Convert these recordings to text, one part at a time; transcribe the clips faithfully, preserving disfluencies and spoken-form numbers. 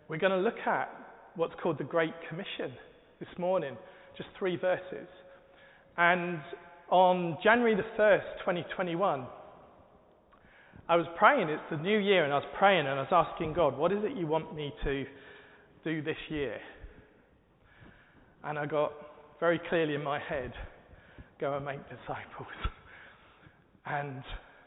We're going to look at what's called the Great Commission this morning, just three verses. And on January the first, twenty twenty-one, I was praying, it's the new year, and I was praying and I was asking God, what is it you want me to do this year? And I got very clearly in my head, go and make disciples. And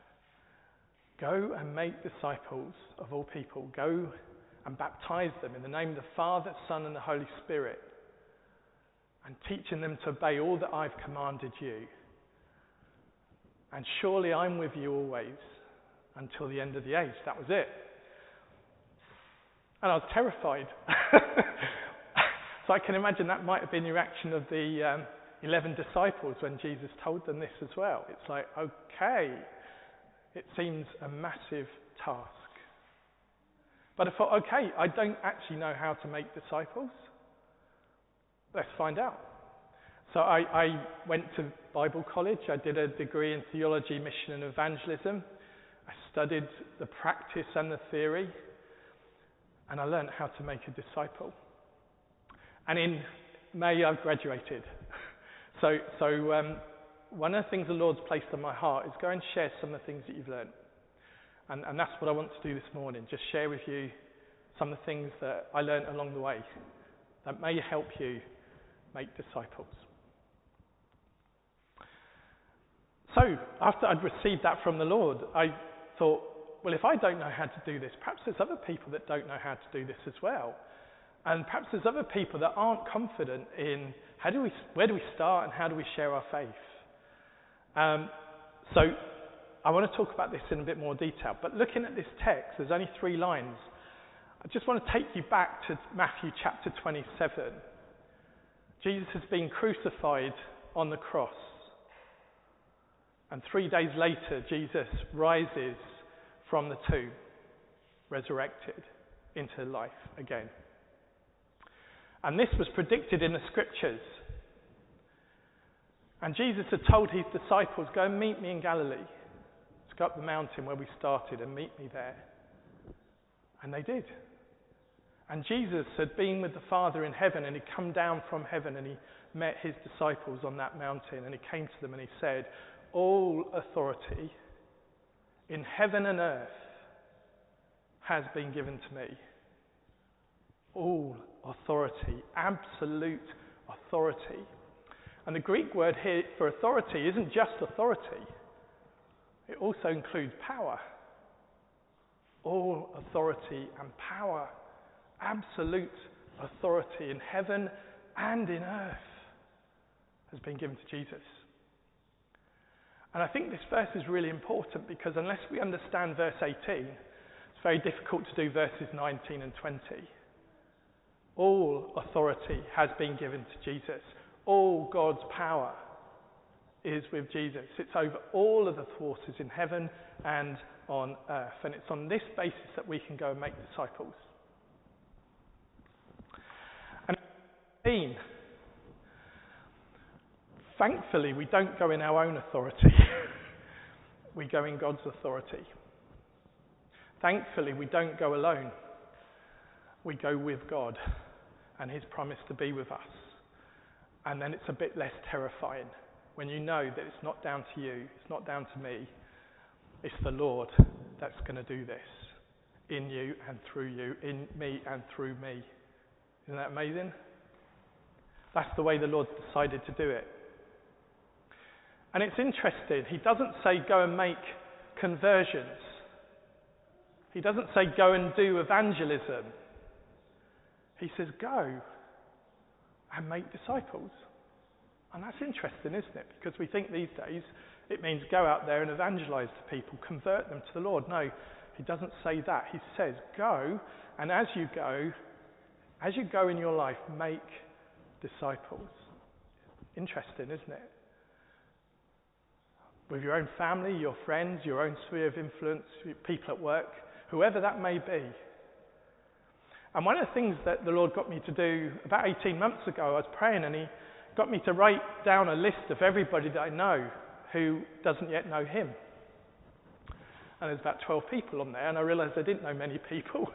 go and make disciples of all people. Go and baptize them in the name of the Father, Son, and the Holy Spirit. And teaching them to obey all that I've commanded you. And surely I'm with you always until the end of the age. That was it. And I was terrified. So I can imagine that might have been the reaction of the um, eleven disciples when Jesus told them this as well. It's like, okay, it seems a massive task. But I thought, okay, I don't actually know how to make disciples. Let's find out. So I, I went to Bible college. I did a degree in theology, mission and evangelism. I studied the practice and the theory. And I learned how to make a disciple. And in May, I've graduated. so so um, one of the things the Lord's placed on my heart is go and share some of the things that you've learned. And, and that's what I want to do this morning, just share with you some of the things that I learned along the way that may help you make disciples. So, after I'd received that from the Lord, I thought, well, if I don't know how to do this, perhaps there's other people that don't know how to do this as well. And perhaps there's other people that aren't confident in how do we, where do we start and how do we share our faith. Um, so, I want to talk about this in a bit more detail. But looking at this text, there's only three lines. I just want to take you back to Matthew chapter twenty-seven. Jesus has been crucified on the cross. And three days later, Jesus rises from the tomb, resurrected into life again. And this was predicted in the scriptures. And Jesus had told his disciples, go and meet me in Galilee. Let's go up the mountain where we started and meet me there. And they did. And Jesus had been with the Father in heaven, and he'd come down from heaven and he met his disciples on that mountain, and he came to them and he said, all authority in heaven and earth has been given to me. All authority, absolute authority. And the Greek word here for authority isn't just authority. It also includes power. All authority and power, absolute authority in heaven and in earth has been given to Jesus. And I think this verse is really important because unless we understand verse eighteen, it's very difficult to do verses nineteen and twenty. All authority has been given to Jesus. All God's power is with Jesus. It's over all of the forces in heaven and on earth. And it's on this basis that we can go and make disciples. And eighteen, thankfully, we don't go in our own authority. We go in God's authority. Thankfully, we don't go alone. We go with God and his promise to be with us. And then it's a bit less terrifying when you know that it's not down to you, it's not down to me, it's the Lord that's going to do this in you and through you, in me and through me. Isn't that amazing? That's the way the Lord's decided to do it. And it's interesting, he doesn't say go and make conversions. He doesn't say go and do evangelism. He says go and make disciples. And that's interesting, isn't it? Because we think these days it means go out there and evangelize to people, convert them to the Lord. No, he doesn't say that. He says go, and as you go, as you go in your life, make disciples. Interesting, isn't it? With your own family, your friends, your own sphere of influence, people at work, whoever that may be. And one of the things that the Lord got me to do about eighteen months ago, I was praying and he got me to write down a list of everybody that I know who doesn't yet know him. And there's about twelve people on there, and I realised I didn't know many people.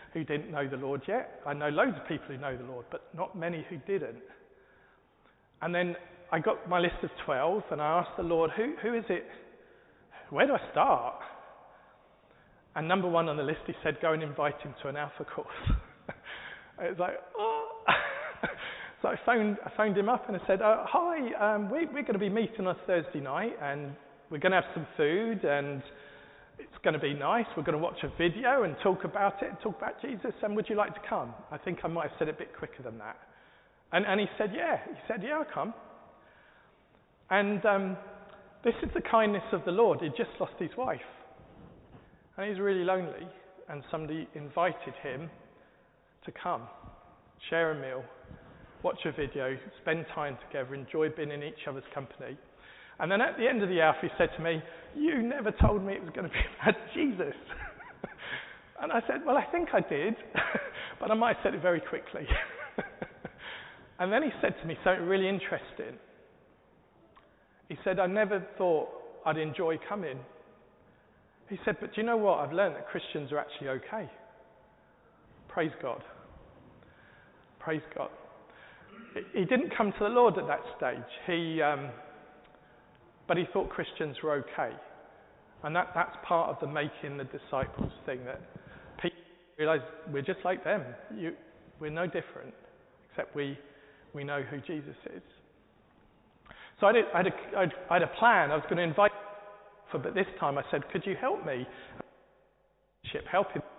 who didn't know the Lord yet. I know loads of people who know the Lord, but not many who didn't. And then I got my list of twelve, and I asked the Lord, who, who is it? Where do I start? And number one on the list, he said, go and invite him to an Alpha course. It was like, oh. So I phoned, I phoned him up and I said, oh, hi, um, we, we're going to be meeting on Thursday night, and we're going to have some food, and it's going to be nice. We're going to watch a video and talk about it, and talk about Jesus, and would you like to come? I think I might have said it a bit quicker than that. And, and he said, yeah. He said, yeah, I'll come. And um, this is the kindness of the Lord. He'd just lost his wife. And he's really lonely, and somebody invited him to come, share a meal, watch a video, spend time together, enjoy being in each other's company. And then at the end of the hour, he said to me, you never told me it was going to be about Jesus. And I said, well, I think I did, but I might have said it very quickly. And then he said to me something really interesting. He said, I never thought I'd enjoy coming. He said, but do you know what? I've learned that Christians are actually okay. Praise God. Praise God. He didn't come to the Lord at that stage. He, um, but he thought Christians were okay. And that, that's part of the making the disciples thing, that people realise we're just like them. You, we're no different, except we, we know who Jesus is. So I, did, I, had a, I, had, I had a plan. I was going to invite him, but this time I said, could you help me? Help him.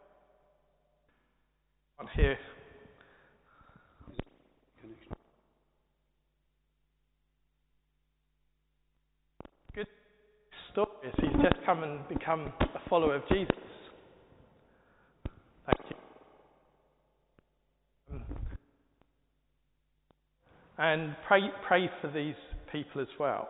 I'm here. Good story. He's just come and become a follower of Jesus. Thank you. Um, and pray, pray for these people as well.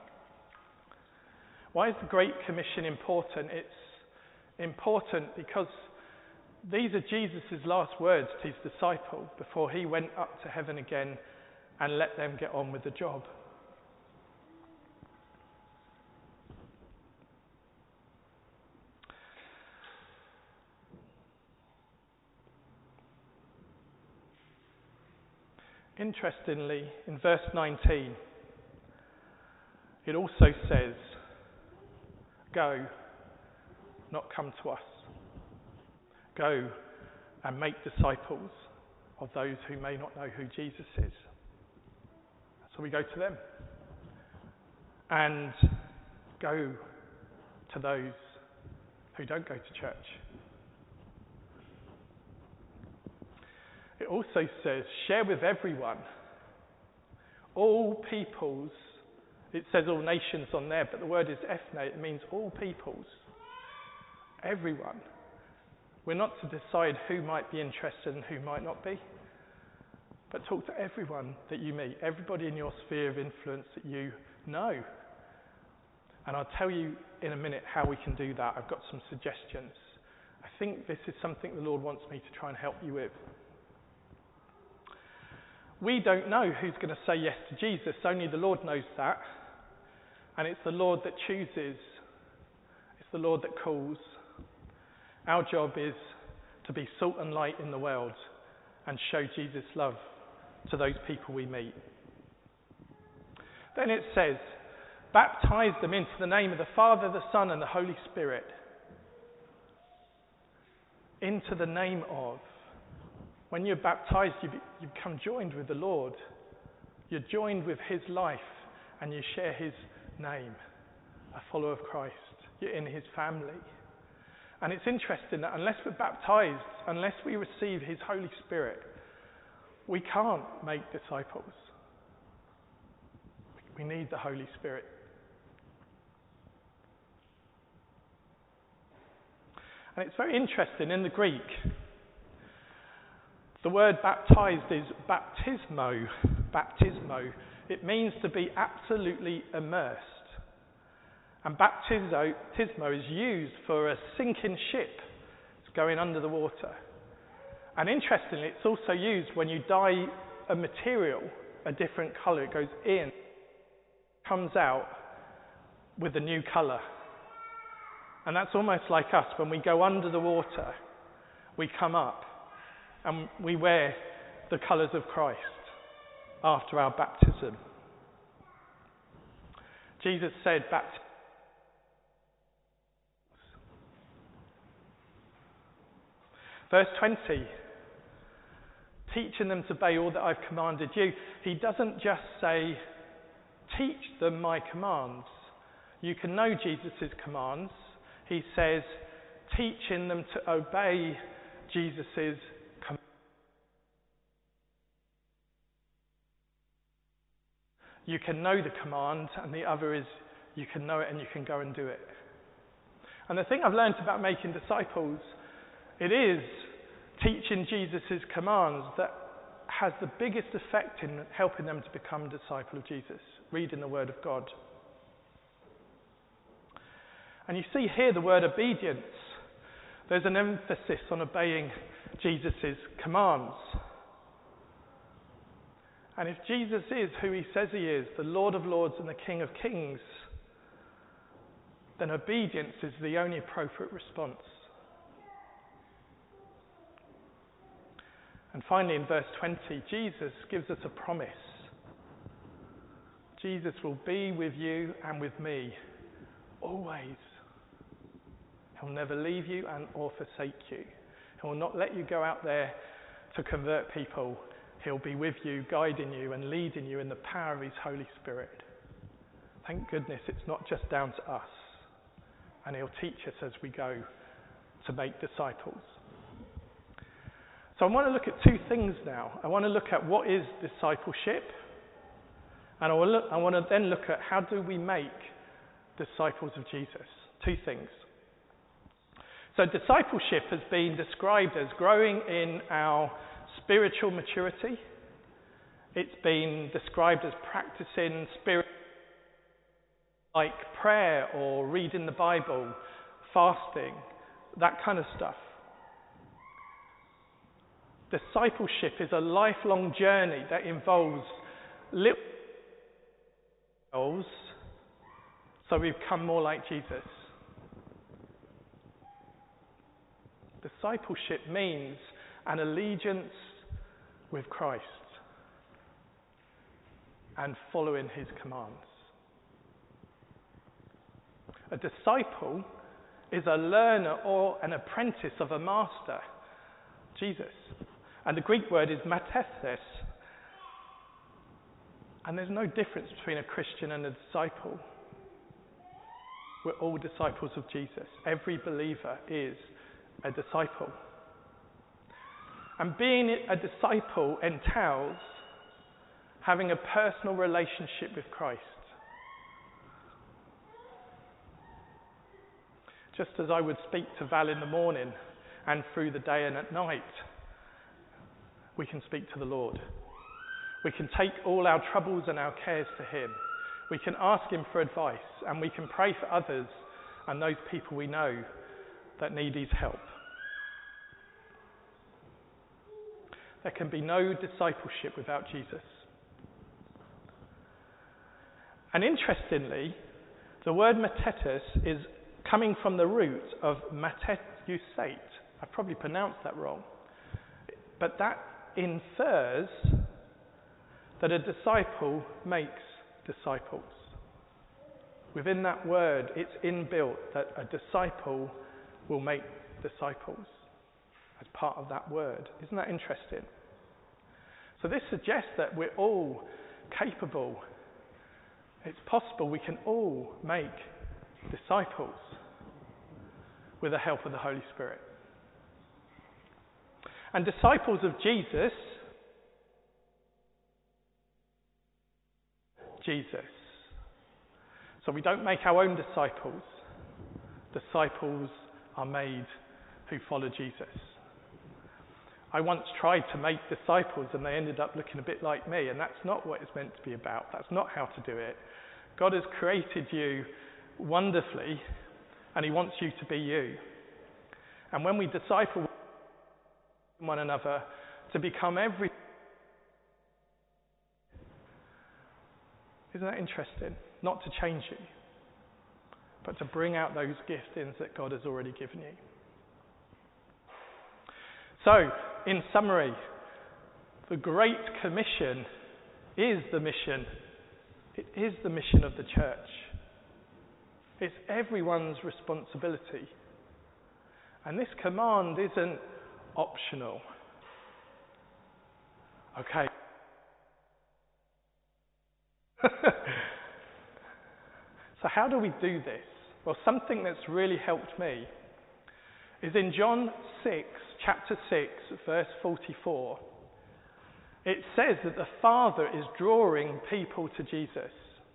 Why is the Great Commission important? It's important because these are Jesus' last words to his disciple before he went up to heaven again and let them get on with the job. Interestingly, in verse nineteen, it also says, go, not come to us. Go and make disciples of those who may not know who Jesus is. So we go to them. And go to those who don't go to church. It also says, share with everyone. All peoples. It says all nations on there, but the word is ethne. It means all peoples. Everyone. We're not to decide who might be interested and who might not be, but talk to everyone that you meet, everybody in your sphere of influence that you know. And I'll tell you in a minute how we can do that. I've got some suggestions. I think this is something the Lord wants me to try and help you with. We don't know who's going to say yes to Jesus. Only the Lord knows that. And it's the Lord that chooses. It's the Lord that calls. Our job is to be salt and light in the world and show Jesus' love to those people we meet. Then it says, baptize them into the name of the Father, the Son, and the Holy Spirit. Into the name of. When you're baptized, you, be, you become joined with the Lord. You're joined with his life, and you share his name, a follower of Christ. You're in his family. And it's interesting that unless we're baptized, unless we receive his Holy Spirit, we can't make disciples. We need the Holy Spirit. And it's very interesting in the Greek. The word baptized is baptismo. Baptismo. It means to be absolutely immersed. And baptizo, baptismo is used for a sinking ship that's going under the water. And interestingly, it's also used when you dye a material a different colour. It goes in, comes out with a new colour. And that's almost like us. When we go under the water, we come up and we wear the colours of Christ after our baptism. Jesus said, baptism. Verse twenty, teaching them to obey all that I've commanded you. He doesn't just say, teach them my commands. You can know Jesus' commands. He says, teaching them to obey Jesus' commands. You can know the command, and the other is you can know it and you can go and do it. And the thing I've learned about making disciples, it is teaching Jesus' commands that has the biggest effect in helping them to become a disciple of Jesus, reading the Word of God. And you see here the word obedience. There's an emphasis on obeying Jesus' commands. And if Jesus is who he says he is, the Lord of Lords and the King of Kings, then obedience is the only appropriate response. And finally in verse twenty, Jesus gives us a promise. Jesus will be with you and with me always. He'll never leave you and or forsake you. He will not let you go out there to convert people. He'll be with you, guiding you and leading you in the power of his Holy Spirit. Thank goodness it's not just down to us. And he'll teach us as we go to make disciples. So I want to look at two things now. I want to look at what is discipleship. And I, will look, I want to then look at how do we make disciples of Jesus. Two things. So discipleship has been described as growing in our spiritual maturity. It's been described as practicing spirit like prayer or reading the Bible, fasting, that kind of stuff. Discipleship is a lifelong journey that involves little goals so we become more like Jesus. Discipleship means an allegiance with Christ and following his commands. A disciple is a learner or an apprentice of a master, Jesus. And the Greek word is mathetes. And there's no difference between a Christian and a disciple. We're all disciples of Jesus. Every believer is a disciple. And being a disciple entails having a personal relationship with Christ. Just as I would speak to Val in the morning and through the day and at night, we can speak to the Lord. We can take all our troubles and our cares to him. We can ask him for advice, and we can pray for others and those people we know that need his help. There can be no discipleship without Jesus. And interestingly, the word matetes is coming from the root of mateusate. I probably pronounced that wrong. But that infers that a disciple makes disciples. Within that word, it's inbuilt that a disciple will make disciples as part of that word. Isn't that interesting? So this suggests that we're all capable. It's possible we can all make disciples with the help of the Holy Spirit. And disciples of Jesus, Jesus. So we don't make our own disciples. Disciples are made who follow Jesus. I once tried to make disciples and they ended up looking a bit like me, and that's not what it's meant to be about. That's not how to do it. God has created you wonderfully, and he wants you to be you. And when we disciple one another to become every... Isn't that interesting? Not to change you, but to bring out those giftings that God has already given you. So, in summary, the Great Commission is the mission. It is the mission of the church. It's everyone's responsibility. And this command isn't optional. Okay. So how do we do this? Well, something that's really helped me is in John six, chapter six, verse forty-four. It says that the Father is drawing people to Jesus.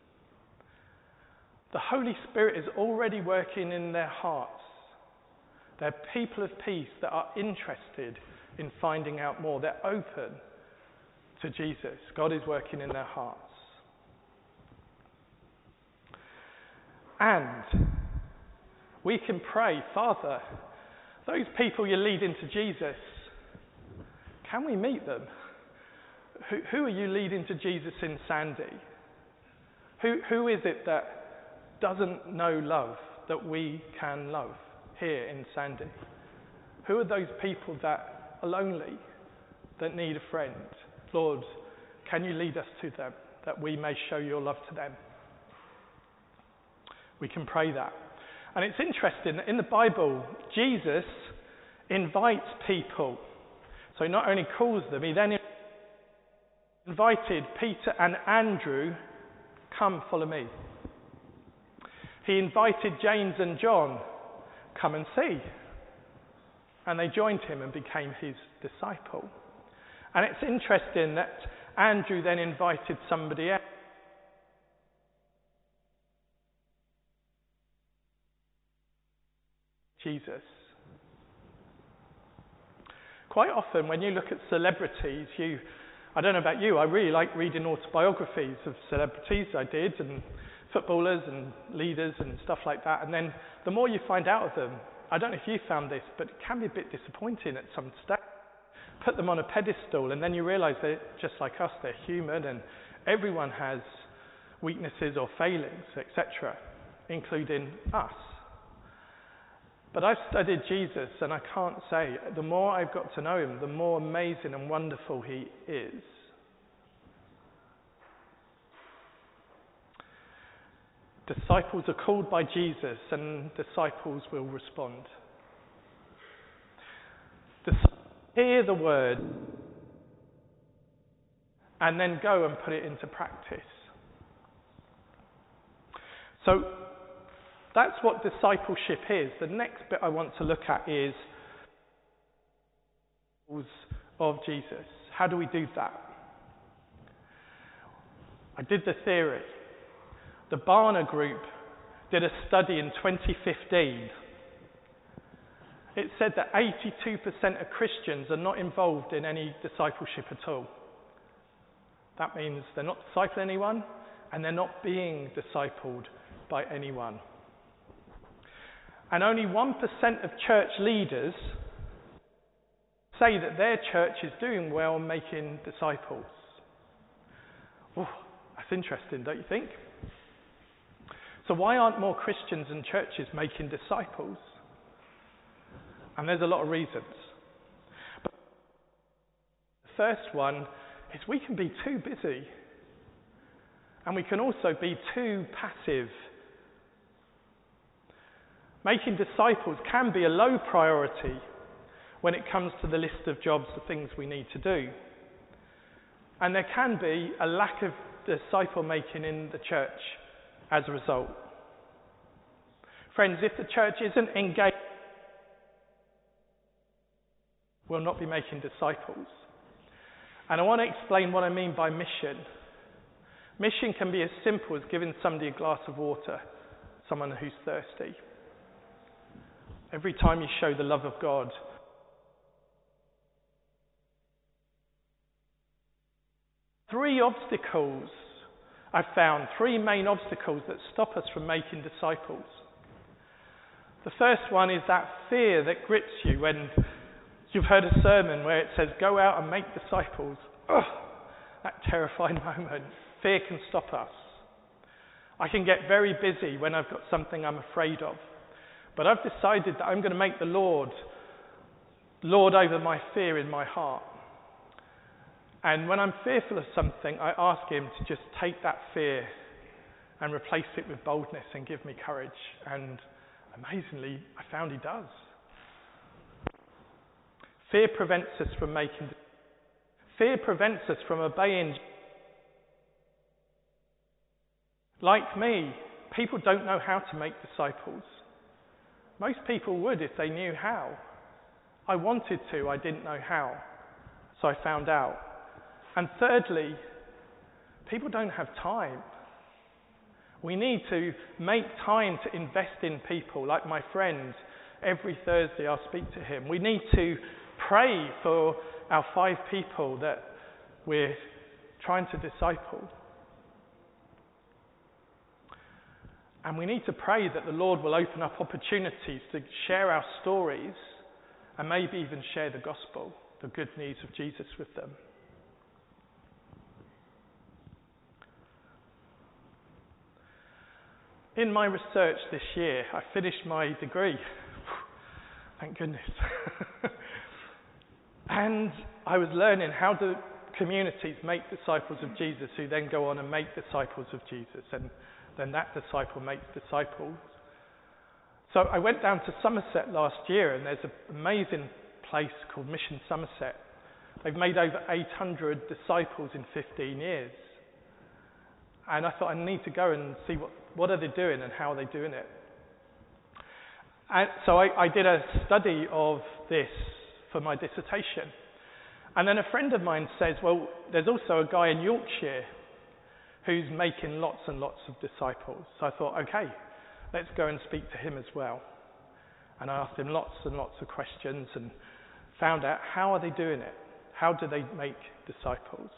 The Holy Spirit is already working in their hearts. They're people of peace that are interested in finding out more. They're open to Jesus. God is working in their hearts. And we can pray, Father, those people you're leading to Jesus, can we meet them? Who, who are you leading to Jesus in Sandy? Who, who is it that doesn't know love that we can love here in Sandy? Who are those people that are lonely, that need a friend? Lord, can you lead us to them, that we may show your love to them? We can pray that. And it's interesting that in the Bible, Jesus invites people. So he not only calls them, he then invited Peter and Andrew, come follow me. He invited James and John, come and see. And they joined him and became his disciple. And it's interesting that Andrew then invited somebody else. Jesus. Quite often when you look at celebrities, you, I don't know about you, I really like reading autobiographies of celebrities. I did, and footballers and leaders and stuff like that. And then the more you find out of them, I don't know if you found this, but it can be a bit disappointing at some stage. Put them on a pedestal and then you realise they're just like us, they're human, and everyone has weaknesses or failings, et cetera, including us. But I've studied Jesus and I can't say, the more I've got to know him, the more amazing and wonderful he is. Disciples are called by Jesus and disciples will respond. Disciples hear the word and then go and put it into practice. So that's what discipleship is. The next bit I want to look at is of Jesus. How do we do that? I did the theory. The Barna Group did a study in twenty fifteen. It said that eighty-two percent of Christians are not involved in any discipleship at all. That means they're not discipling anyone and they're not being discipled by anyone. And only one percent of church leaders say that their church is doing well making disciples. Oh, that's interesting, don't you think? So why aren't more Christians and churches making disciples? And there's a lot of reasons. But the first one is we can be too busy. And we can also be too passive. Making disciples can be a low priority when it comes to the list of jobs, the things we need to do. And there can be a lack of disciple making in the church as a result. Friends, if the church isn't engaged, we'll not be making disciples. And I want to explain what I mean by mission. Mission can be as simple as giving somebody a glass of water, someone who's thirsty. Every time you show the love of God, three obstacles I've found, three main obstacles that stop us from making disciples. The first one is that fear that grips you when you've heard a sermon where it says, go out and make disciples. Ugh, that terrifying moment. Fear can stop us. I can get very busy when I've got something I'm afraid of. But I've decided that I'm going to make the Lord Lord over my fear in my heart. And when I'm fearful of something, I ask him to just take that fear and replace it with boldness and give me courage. And amazingly, I found he does. Fear prevents us from making... Fear prevents us from obeying. Like me, people don't know how to make disciples. Most people would if they knew how. I wanted to, I didn't know how. So I found out. And thirdly, people don't have time. We need to make time to invest in people. Like my friend, every Thursday I'll speak to him. We need to pray for our five people that we're trying to disciple. And we need to pray that the Lord will open up opportunities to share our stories and maybe even share the gospel, the good news of Jesus with them. In my research this year, I finished my degree. Thank goodness. And I was learning how do communities make disciples of Jesus who then go on and make disciples of Jesus. And then that disciple makes disciples. So I went down to Somerset last year, and there's an amazing place called Mission Somerset. They've made over eight hundred disciples in fifteen years. And I thought I need to go and see what, what are they doing and how are they doing it. And so I, I did a study of this for my dissertation. And then a friend of mine says, well, there's also a guy in Yorkshire who's making lots and lots of disciples. So I thought, okay, let's go and speak to him as well. And I asked him lots and lots of questions and found out how are they doing it? How do they make disciples?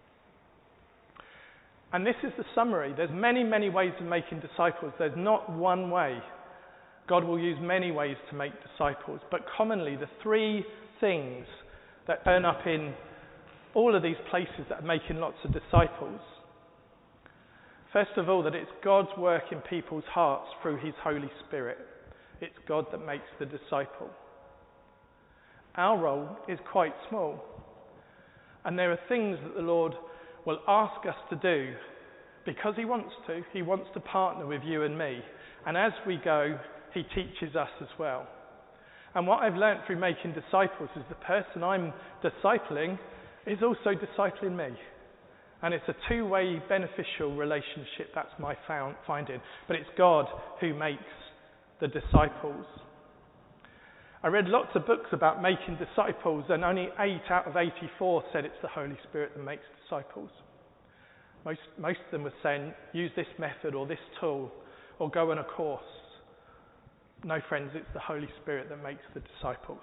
And this is the summary. There's many, many ways of making disciples. There's not one way. God will use many ways to make disciples. But commonly, the three things that turn up in all of these places that are making lots of disciples. First of all, that it's God's work in people's hearts through his Holy Spirit. It's God that makes the disciple. Our role is quite small. And there are things that the Lord will ask us to do because he wants to. He wants to partner with you and me. And as we go, he teaches us as well. And what I've learnt through making disciples is the person I'm discipling is also discipling me. And it's a two-way beneficial relationship. That's my found, finding. But it's God who makes the disciples. I read lots of books about making disciples, and only eight out of eighty-four said it's the Holy Spirit that makes disciples. Most, most of them were saying, use this method or this tool or go on a course. No, friends, it's the Holy Spirit that makes the disciples.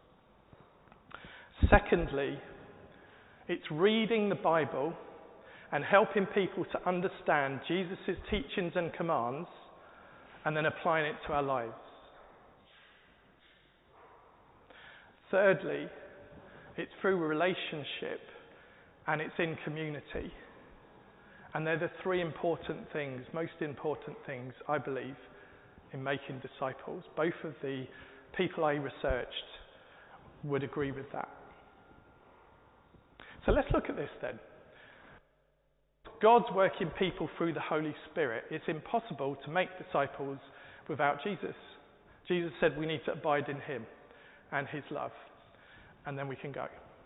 Secondly, it's reading the Bible and helping people to understand Jesus' teachings and commands and then applying it to our lives. Thirdly, it's through relationship and it's in community. And they're the three important things, most important things, I believe, in making disciples. Both of the people I researched would agree with that. So let's look at this then. God's working people through the Holy Spirit. It's impossible to make disciples without Jesus. Jesus said we need to abide in him and his love, and then we can go.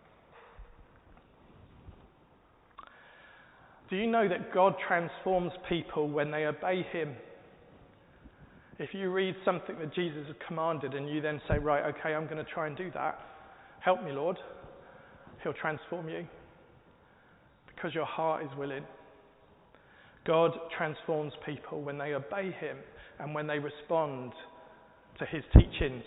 Do you know that God transforms people when they obey him? If you read something that Jesus has commanded and you then say, right, okay, I'm going to try and do that. Help me, Lord. He'll transform you because your heart is willing. God transforms people when they obey him and when they respond to his teachings.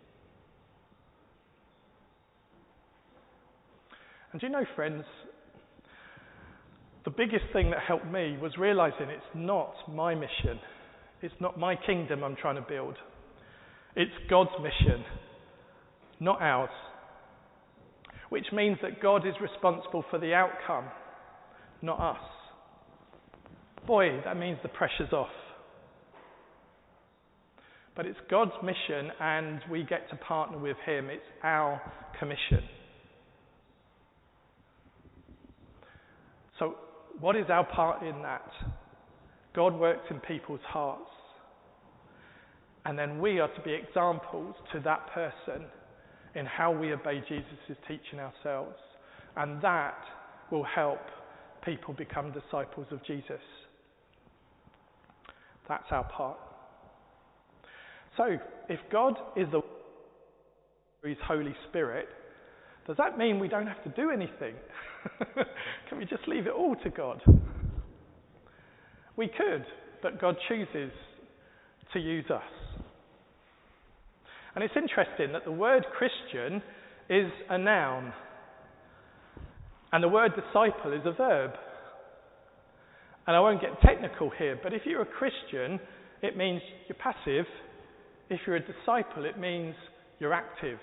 And do you know, friends, the biggest thing that helped me was realizing it's not my mission. It's not my kingdom I'm trying to build. It's God's mission, not ours. Which means that God is responsible for the outcome, not us. Boy, that means the pressure's off. But it's God's mission and we get to partner with him. It's our commission. So what is our part in that? God works in people's hearts. And then we are to be examples to that person in how we obey Jesus' teaching ourselves. And that will help people become disciples of Jesus. That's our part. So, if God is the His Holy Spirit, does that mean we don't have to do anything? Can we just leave it all to God? We could, but God chooses to use us. And it's interesting that the word Christian is a noun, and the word disciple is a verb. And I won't get technical here, but if you're a Christian, it means you're passive. If you're a disciple, it means you're active.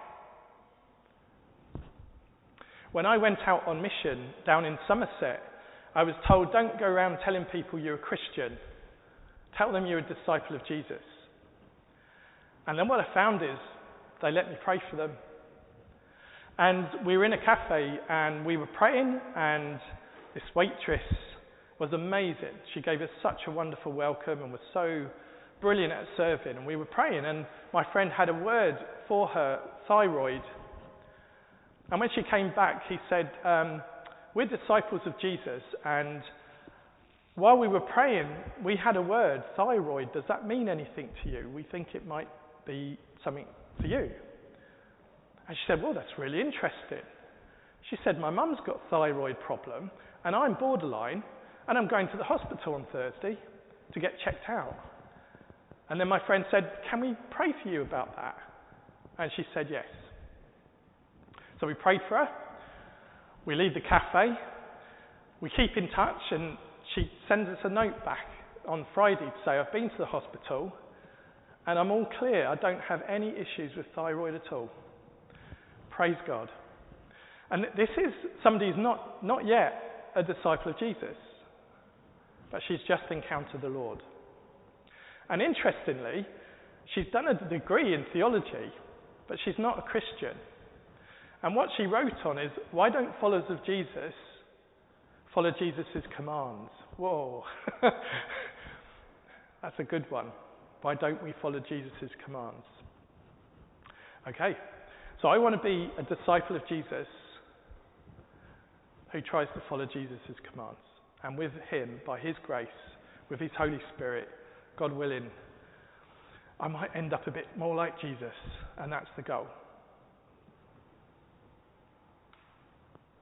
When I went out on mission down in Somerset, I was told, don't go around telling people you're a Christian. Tell them you're a disciple of Jesus. And then what I found is they let me pray for them. And we were in a cafe and we were praying, and this waitress was amazing. She gave us such a wonderful welcome and was so brilliant at serving. And we were praying, and my friend had a word for her thyroid. And when she came back, he said, um, we're disciples of Jesus, and while we were praying, we had a word, thyroid. Does that mean anything to you? We think it might be something for you. And she said, well, that's really interesting. She said, my mum's got a thyroid problem, and I'm borderline, and I'm going to the hospital on Thursday to get checked out. And then my friend said, can we pray for you about that? And she said, yes. So we prayed for her. We leave the cafe. We keep in touch, and she sends us a note back on Friday to say, I've been to the hospital, and I'm all clear. I don't have any issues with thyroid at all. Praise God. And this is somebody who's not, not yet a disciple of Jesus, but she's just encountered the Lord. And interestingly, she's done a degree in theology, but she's not a Christian. And what she wrote on is, why don't followers of Jesus follow Jesus' commands? Whoa. That's a good one. Why don't we follow Jesus' commands? Okay. So I want to be a disciple of Jesus who tries to follow Jesus' commands. And with him, by his grace, with his Holy Spirit, God willing, I might end up a bit more like Jesus. And that's the goal.